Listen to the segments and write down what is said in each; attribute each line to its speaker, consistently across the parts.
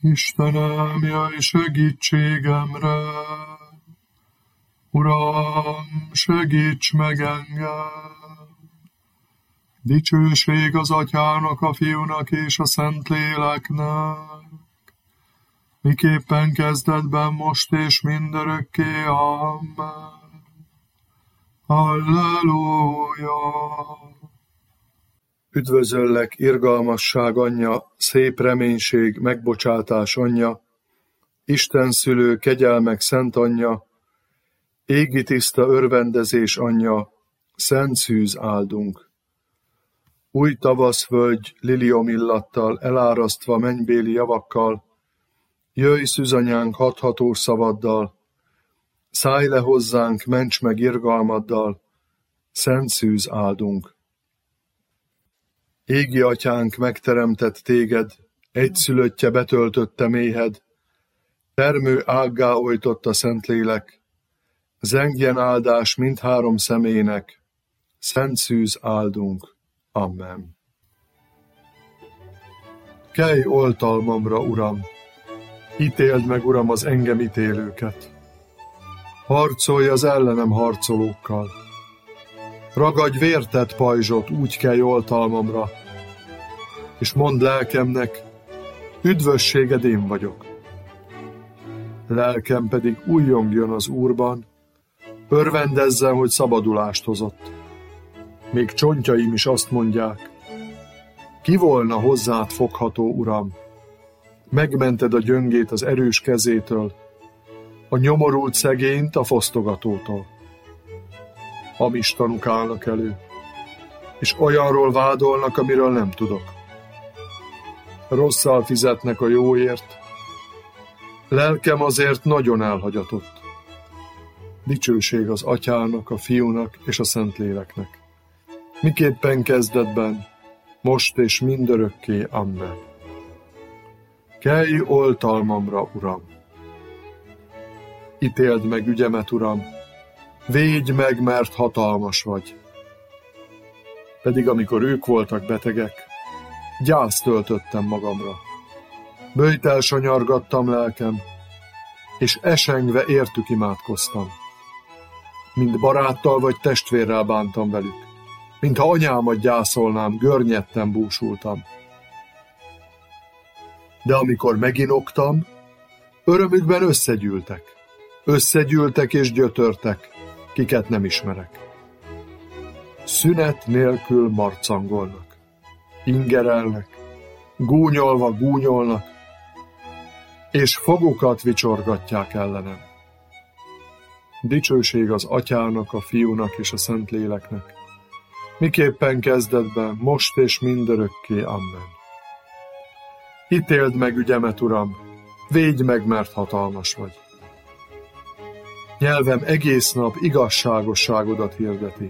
Speaker 1: Istenem, jöjj segítségemre! Uram, segíts meg engem! Dicsőség az Atyának, a Fiúnak és a Szentléleknek, miképpen kezdetben, most és mindörökké. Amen. Halleluja! Üdvözöllek, irgalmasság anyja, szép reménység, megbocsátás anyja, Isten szülő, kegyelmek szent anyja, égi tiszta örvendezés anyja, szent szűz áldunk. Új tavaszvölgy liliomillattal elárasztva mennybéli javakkal, jöjj szűzanyánk hathatós szavaddal, szállj le hozzánk, ments meg irgalmaddal, szent szűz áldunk. Égi atyánk megteremtett téged, egyszülöttje betöltötte méhed, termő ággá ojtott Szentlélek, zengjen áldás mindhárom személynek, szent szűz áldunk. Amen. Kelj oltalmamra, Uram! Ítéld meg, Uram, az engem ítélőket! Harcolj az ellenem harcolókkal! Ragadj vértett pajzsot, úgy kelj oltalmamra, és mondd lelkemnek, üdvösséged én vagyok. Lelkem pedig újjongjon az Úrban, örvendezzen, hogy szabadulást hozott. Még csontjaim is azt mondják, ki volna hozzád fogható, Uram? Megmented a gyöngét az erős kezétől, a nyomorult szegényt a fosztogatótól. Hamis tanúk állnak elő, és olyanról vádolnak, amiről nem tudok. Rosszal fizetnek a jóért, lelkem azért nagyon elhagyatott. Dicsőség az Atyának, a Fiúnak és a Szentléleknek, miképpen kezdetben, most és mindörökké. Amen. Kelj oltalmamra, Uram! Ítéld meg ügyemet, Uram! Védj meg, mert hatalmas vagy! Pedig amikor ők voltak betegek, gyászt töltöttem magamra. Böjtel sanyargattam lelkem, és esengve értük imádkoztam. Mint baráttal vagy testvérrel bántam velük, mintha anyámat gyászolnám, görnyedten búsultam. De amikor meginoktam, örömükben összegyűltek és gyötörtek, kiket nem ismerek. Szünet nélkül marcangolnak, ingerelnek, gúnyolva gúnyolnak, és fogukat vicsorgatják ellenem. Dicsőség az Atyának, a Fiúnak és a Szentléleknek, miképpen kezdetben, most és mindörökké. Amen. Ítéld meg ügyemet, Uram, védj meg, mert hatalmas vagy. Nyelvem egész nap igazságosságodat hirdeti.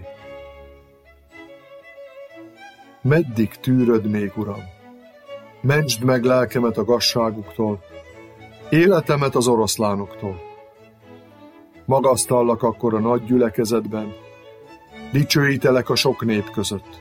Speaker 1: Meddig tűröd még, Uram? Mentsd meg lelkemet a gazságuktól, életemet az oroszlánoktól. Magasztallak akkor a nagy gyülekezetben, dicsőítelek a sok nép között.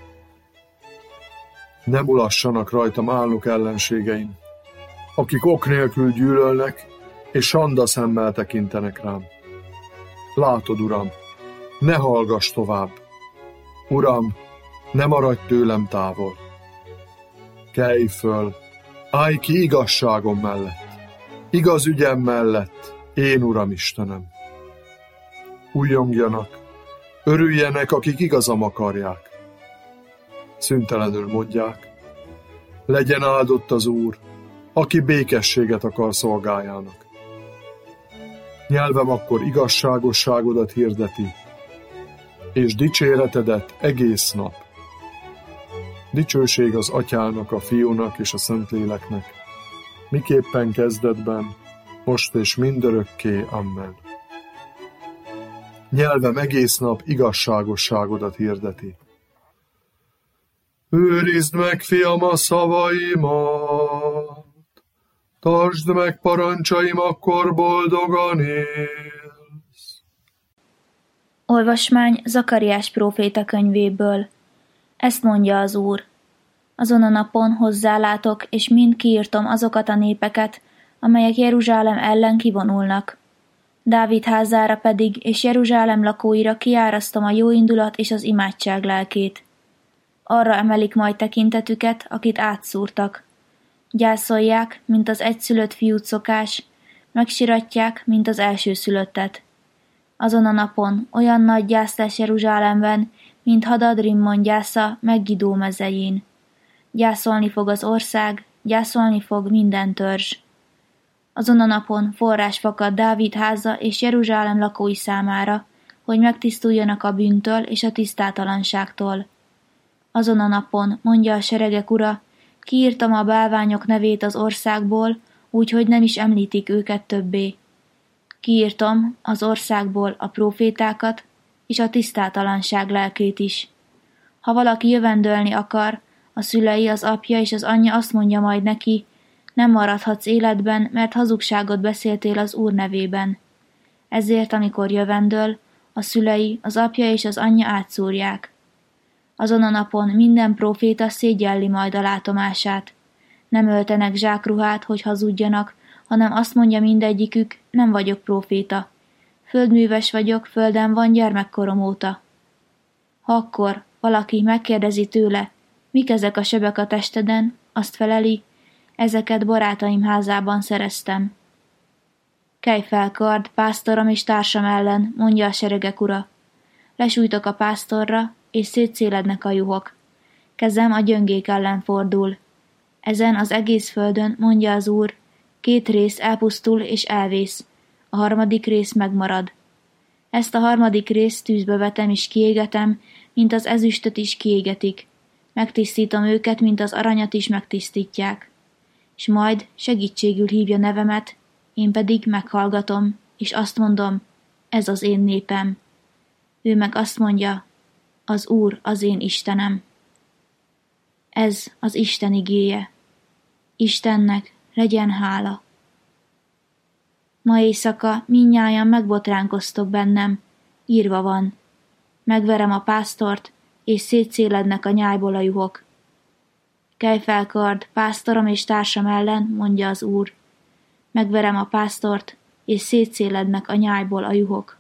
Speaker 1: Ne mulassanak rajtam álnok ellenségeim, akik ok nélkül gyűlölnek, és sanda szemmel tekintenek rám. Látod, Uram, ne hallgass tovább. Uram, ne maradj tőlem távol. Kelj föl, állj ki igazságom mellett, igaz ügyem mellett, én Uram Istenem. Újjongjanak, örüljenek, akik igazam akarják. Szüntelenül mondják, legyen áldott az Úr, aki békességet akar szolgájának. Nyelvem akkor igazságosságodat hirdeti, és dicséretedet egész nap. Dicsőség az Atyának, a Fiúnak és a Szentléleknek, miképpen kezdetben, most és mindörökké. Amen. Nyelvem egész nap igazságosságodat hirdeti. Őrizd meg, fiam, a szavaimat, tartsd meg parancsaim, akkor boldogan élsz.
Speaker 2: Olvasmány Zakariás próféta könyvéből. Ezt mondja az Úr. Azon a napon hozzálátok, és mind kiírtom azokat a népeket, amelyek Jeruzsálem ellen kivonulnak. Dávid házára pedig és Jeruzsálem lakóira kiárasztom a jóindulat és az imádság lelkét. Arra emelik majd tekintetüket, akit átszúrtak. Gyászolják, mint az egyszülött fiút szokás, megsiratják, mint az elsőszülöttet. Azon a napon olyan nagy gyász lesz Jeruzsálemben, mint Hadad-rimmon gyásza Meggidó mezején. Gyászolni fog az ország, gyászolni fog minden törzs. Azon a napon forrás fakad Dávid háza és Jeruzsálem lakói számára, hogy megtisztuljanak a bűntől és a tisztátalanságtól. Azon a napon, mondja a seregek ura, kiírtam a bálványok nevét az országból, úgyhogy nem is említik őket többé. Kiírtam az országból a prófétákat, és a tisztátalanság lelkét is. Ha valaki jövendölni akar, a szülei, az apja és az anyja azt mondja majd neki, nem maradhatsz életben, mert hazugságot beszéltél az Úr nevében. Ezért, amikor jövendöl, a szülei, az apja és az anyja átszúrják. Azon a napon minden próféta szégyelli majd a látomását. Nem öltenek zsákruhát, hogy hazudjanak, hanem azt mondja mindegyikük, nem vagyok próféta. Földműves vagyok, földön van gyermekkorom óta. Ha akkor valaki megkérdezi tőle, mik ezek a sebek a testeden, azt feleli, ezeket barátaim házában szereztem. Kelj fel, kard, pásztorom és társam ellen, mondja a seregek ura. Lesújtok a pásztorra, és szétszélednek a juhok. Kezem a gyöngék ellen fordul. Ezen az egész földön, mondja az Úr, 2 rész elpusztul és elvész, a 3. rész megmarad. Ezt a 3. részt tűzbe vetem és kiégetem, mint az ezüstöt is kiégetik. Megtisztítom őket, mint az aranyat is megtisztítják. És majd segítségül hívja nevemet, én pedig meghallgatom, és azt mondom, ez az én népem. Ő meg azt mondja, az Úr az én Istenem. Ez az Isten igéje. Istennek legyen hála. Ma éjszaka mindnyájan megbotránkoztok bennem, írva van. Megverem a pásztort, és szétszélednek a nyájból a juhok. Kelj fel, kard, pásztorom és társam ellen, mondja az Úr. Megverem a pásztort, és szétszélednek a nyájból a juhok.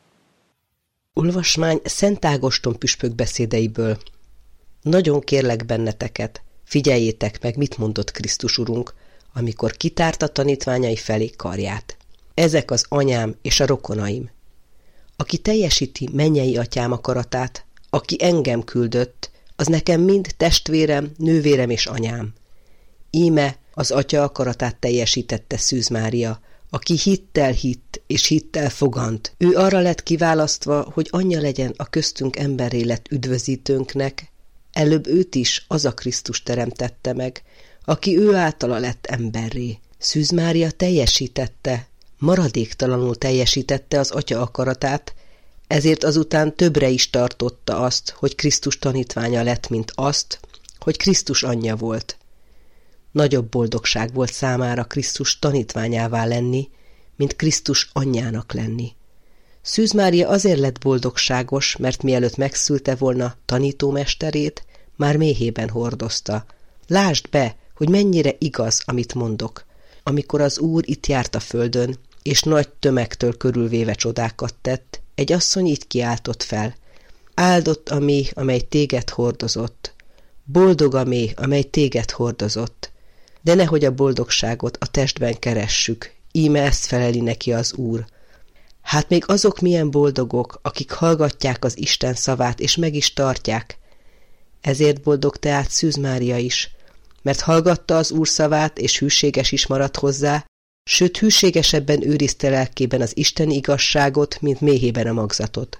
Speaker 3: Olvasmány Szent Ágoston püspök beszédeiből. Nagyon kérlek benneteket, figyeljétek meg, mit mondott Krisztus Urunk, amikor kitárta tanítványai felé karját. Ezek az anyám és a rokonaim. Aki teljesíti mennyei atyám akaratát, aki engem küldött, az nekem mind testvérem, nővérem és anyám. Íme az atya akaratát teljesítette Szűz Mária, aki hittel hitt és hittel fogant. Ő arra lett kiválasztva, hogy anyja legyen a köztünk emberré lett üdvözítőnknek, előbb őt is az a Krisztus teremtette meg, aki ő általa lett emberré. Szűz Mária teljesítette, maradéktalanul teljesítette az atya akaratát, ezért azután többre is tartotta azt, hogy Krisztus tanítványa lett, mint azt, hogy Krisztus anyja volt. Nagyobb boldogság volt számára Krisztus tanítványává lenni, mint Krisztus anyjának lenni. Szűz Mária azért lett boldogságos, mert mielőtt megszülte volna tanítómesterét, már méhében hordozta. Lásd be, hogy mennyire igaz, amit mondok. Amikor az Úr itt járt a földön, és nagy tömegtől körülvéve csodákat tett, egy asszony így kiáltott fel. Áldott a méh, amely téged hordozott. Boldog a méh, amely téged hordozott. De nehogy a boldogságot a testben keressük, íme ezt feleli neki az Úr. Hát még azok milyen boldogok, akik hallgatják az Isten szavát, és meg is tartják. Ezért boldog tehát Szűz Mária is, mert hallgatta az Úr szavát, és hűséges is maradt hozzá, sőt hűségesebben őrizte lelkében az isteni igazságot, mint méhében a magzatot.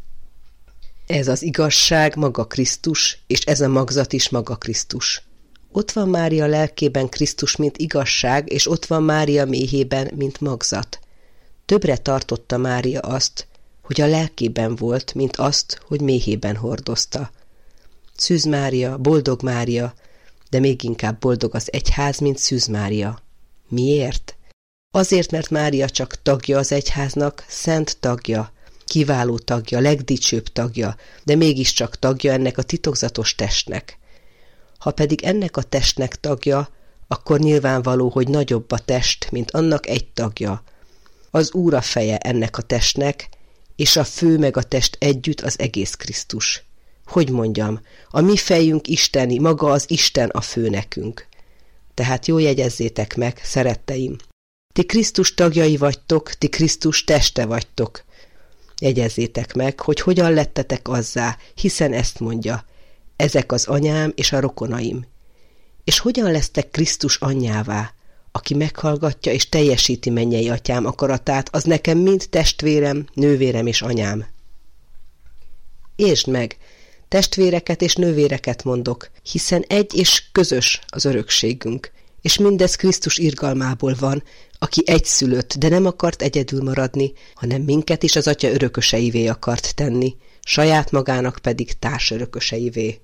Speaker 3: Ez az igazság maga Krisztus, és ez a magzat is maga Krisztus. Ott van Mária lelkében Krisztus, mint igazság, és ott van Mária méhében, mint magzat. Többre tartotta Mária azt, hogy a lelkében volt, mint azt, hogy méhében hordozta. Szűz Mária, boldog Mária, de még inkább boldog az egyház, mint Szűz Mária. Miért? Azért, mert Mária csak tagja az egyháznak, szent tagja, kiváló tagja, legdicsőbb tagja, de mégiscsak tagja ennek a titokzatos testnek. Ha pedig ennek a testnek tagja, akkor nyilvánvaló, hogy nagyobb a test, mint annak egy tagja. Az Úr a feje ennek a testnek, és a fő meg a test együtt az egész Krisztus. Hogy mondjam, a mi fejünk isteni, maga az Isten a fő nekünk. Tehát jól jegyezzétek meg, szeretteim. Ti Krisztus tagjai vagytok, ti Krisztus teste vagytok. Jegyezzétek meg, hogy hogyan lettetek azzá, hiszen ezt mondja, ezek az anyám és a rokonaim. És hogyan lesztek Krisztus anyjává? Aki meghallgatja és teljesíti mennyei atyám akaratát, az nekem mind testvérem, nővérem és anyám. Értsd meg, testvéreket és nővéreket mondok, hiszen egy és közös az örökségünk, és mindez Krisztus irgalmából van, aki egyszülött, de nem akart egyedül maradni, hanem minket is az atya örököseivé akart tenni, saját magának pedig társörököseivé.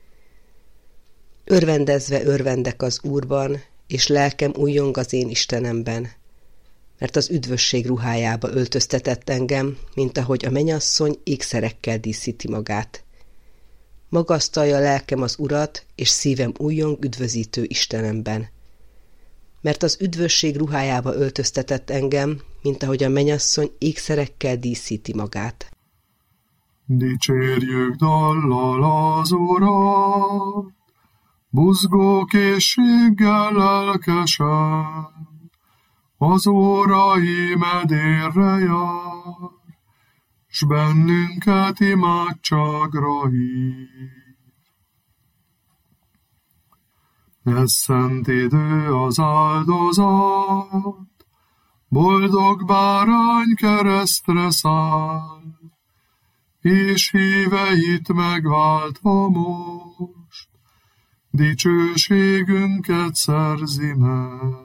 Speaker 3: Örvendezve örvendek az Úrban, és lelkem újjong az én Istenemben, mert az üdvösség ruhájába öltöztetett engem, mint ahogy a mennyasszony ékszerekkel díszíti magát. Magasztalja lelkem az Urat, és szívem újjong üdvözítő Istenemben. Mert az üdvösség ruhájába öltöztetett engem, mint ahogy a mennyasszony ékszerekkel díszíti magát.
Speaker 1: Dicsérjük dallal az Urat, buzgó készséggel lelkesen, az órai medérre jár, s bennünket imádságra hív. Ez szent idő az áldozat, boldog bárány keresztre száll, és híveit megváltva most, dicsőségünket szerzi meg.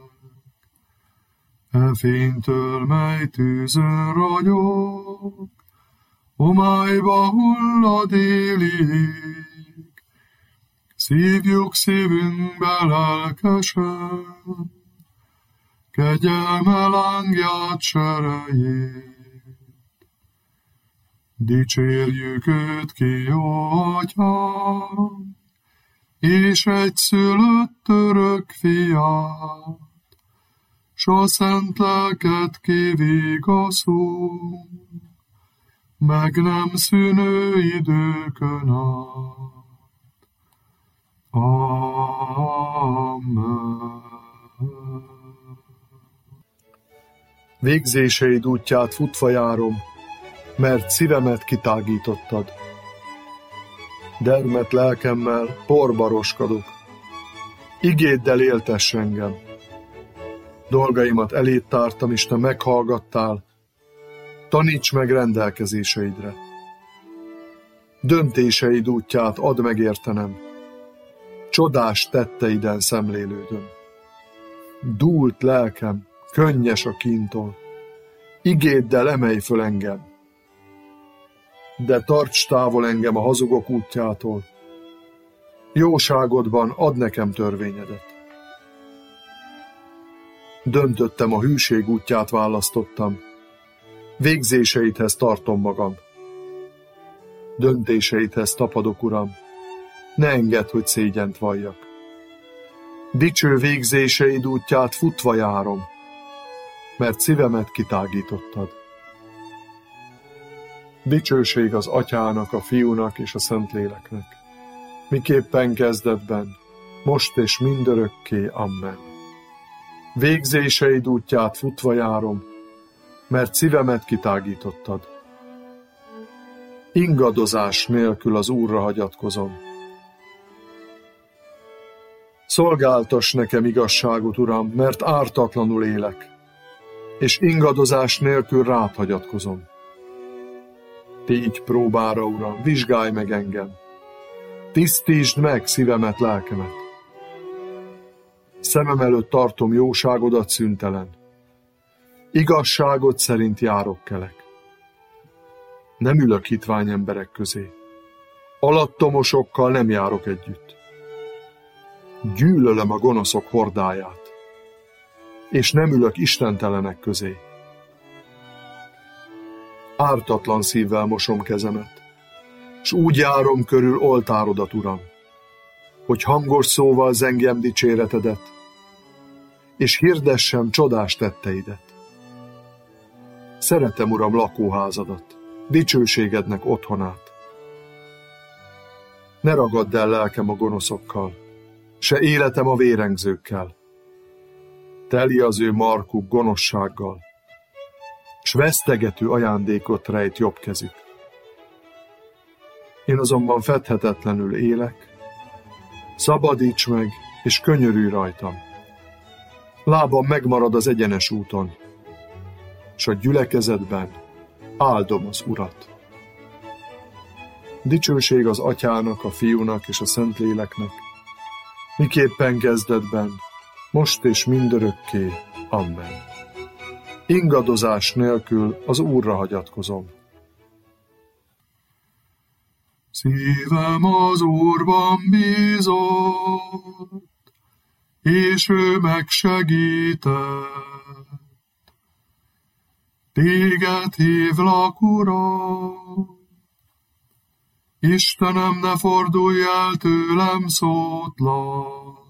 Speaker 1: E fénytől, mely tűzön ragyog, homályba hullad élig, szívjuk szívünkbe lelkesen, kegyelme lángját serejét. Dicsérjük őt ki, jó atyám, és egyszülött örök fiát, s a szent lelket kivigaszul, meg nem szűnő időkön át. Amen. Végzéseid útját futva járom, mert szívemet kitágítottad. Dermet lelkemmel porba roskadok, igéddel éltess engem. Dolgaimat eléd tártam, és te meghallgattál, taníts meg rendelkezéseidre. Döntéseid útját add meg értenem, csodás tetteiden szemlélődöm. Dúlt lelkem, könnyes a kíntól, igéddel emelj föl engem, de tarts távol engem a hazugok útjától, jóságodban add nekem törvényedet. Döntöttem, a hűség útját választottam, végzéseidhez tartom magam. Döntéseidhez tapadok, Uram, ne engedd, hogy szégyent valljak. Dicső végzéseid útját futva járom, mert szívemet kitágítottad. Dicsőség az Atyának, a Fiúnak és a Szentléleknek, miképpen kezdetben, most és mindörökké. Amen. Végzéseid útját futva járom, mert szívemet kitágítottad. Ingadozás nélkül az Úrra hagyatkozom. Szolgáltass nekem igazságot, Uram, mert ártatlanul élek, és ingadozás nélkül rád hagyatkozom. Tégy próbára, Uram, vizsgálj meg engem, tisztítsd meg szívemet, lelkemet. Szemem előtt tartom jóságodat szüntelen, igazságod szerint járok kelek. Nem ülök hitvány emberek közé, alattomosokkal nem járok együtt. Gyűlölöm a gonoszok hordáját, és nem ülök istentelenek közé. Ártatlan szívvel mosom kezemet, s úgy járom körül oltárodat, Uram, hogy hangos szóval zengjem dicséretedet, és hirdessem csodás tetteidet. Szeretem, Uram, lakóházadat, dicsőségednek otthonát. Ne ragadd el lelkem a gonoszokkal, se életem a vérengzőkkel. Teli az ő markuk gonoszsággal, s vesztegető ajándékot rejt jobb kezük. Én azonban fedhetetlenül élek, szabadíts meg, és könyörülj rajtam. Lábam megmarad az egyenes úton, s a gyülekezetben áldom az Urat. Dicsőség az Atyának, a Fiúnak és a Szentléleknek, miképpen kezdetben, most és mindörökké. Amen. Ingadozás nélkül az Úrra hagyatkozom. Szívem az Úrban bízott, és ő megsegített. Téged hívlak, Uram, Istenem, ne fordulj el tőlem szótlan,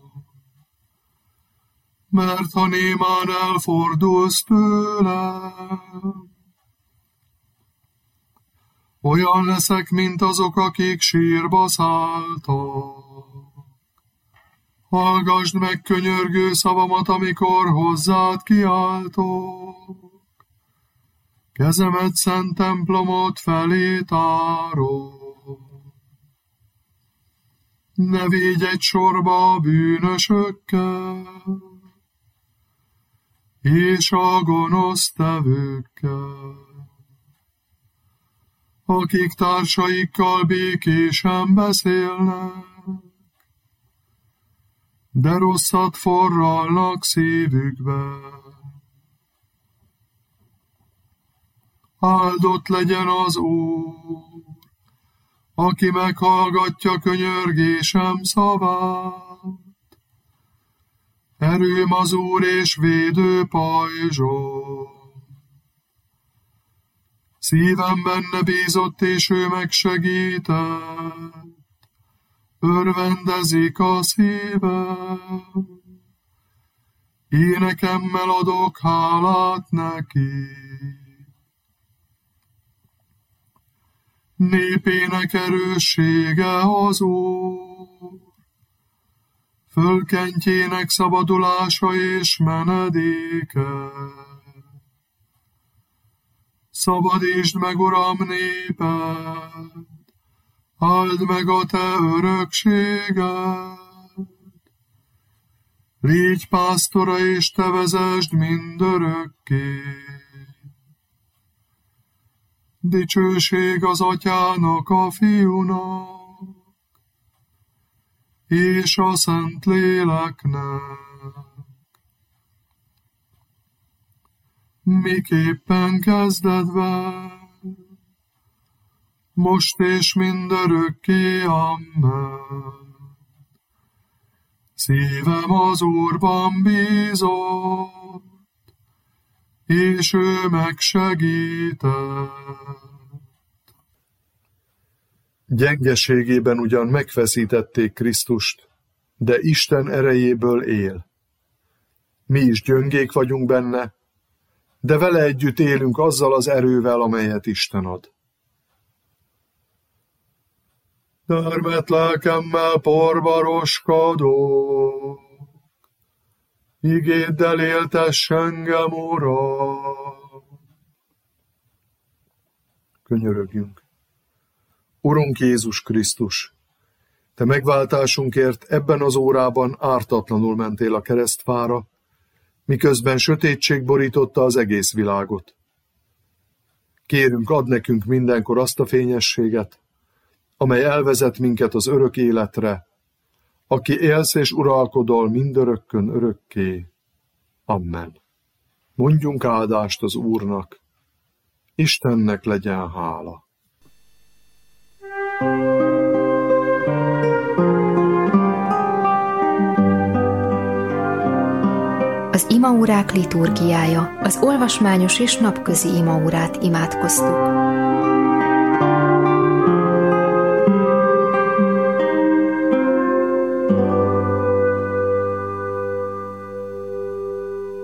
Speaker 1: mert ha némán elfordulsz tőlem, olyan leszek, mint azok, akik sírba szálltak. Hallgasd meg könyörgő szavamat, amikor hozzád kiáltok. Kezemet szent templomot felé tárom. Ne védj egy sorba a bűnösökkel, és a gonosztevőkkel, akik társaikkal békésen beszélnek, de rosszat forralnak szívükbe. Áldott legyen az Úr, aki meghallgatja könyörgésem szavát. Erőm az Úr és védő pajzsom. Szívem benne bízott, és ő megsegített. Örvendezik a szívem. Énekemmel adok hálát neki. Népének erőssége az Úr, fölkentjének szabadulása és menedéke. Szabadítsd meg, Uram, néped, áld meg a te örökséged. Légy pásztora, és te vezesd mindörökké. Dicsőség az Atyának, a Fiúnak, és a Szentléleknek. Miképpen kezdetben, most és mindörökké. Amen. Szívem az Úrban bízott, és ő megsegített. Gyengeségében ugyan megfeszítették Krisztust, de Isten erejéből él. Mi is gyöngék vagyunk benne, de vele együtt élünk azzal az erővel, amelyet Isten ad. Termett lelkemmel porba roskadok, igéddel éltess engem, Uram. Könyörögjünk. Urunk Jézus Krisztus, te megváltásunkért ebben az órában ártatlanul mentél a keresztfára, miközben sötétség borította az egész világot. Kérünk, add nekünk mindenkor azt a fényességet, amely elvezet minket az örök életre, aki élsz és uralkodol mindörökkön örökké. Amen. Mondjunk áldást az Úrnak, Istennek legyen hála.
Speaker 4: Az imaórák liturgiája, az olvasmányos és napközi imaórát imádkoztuk.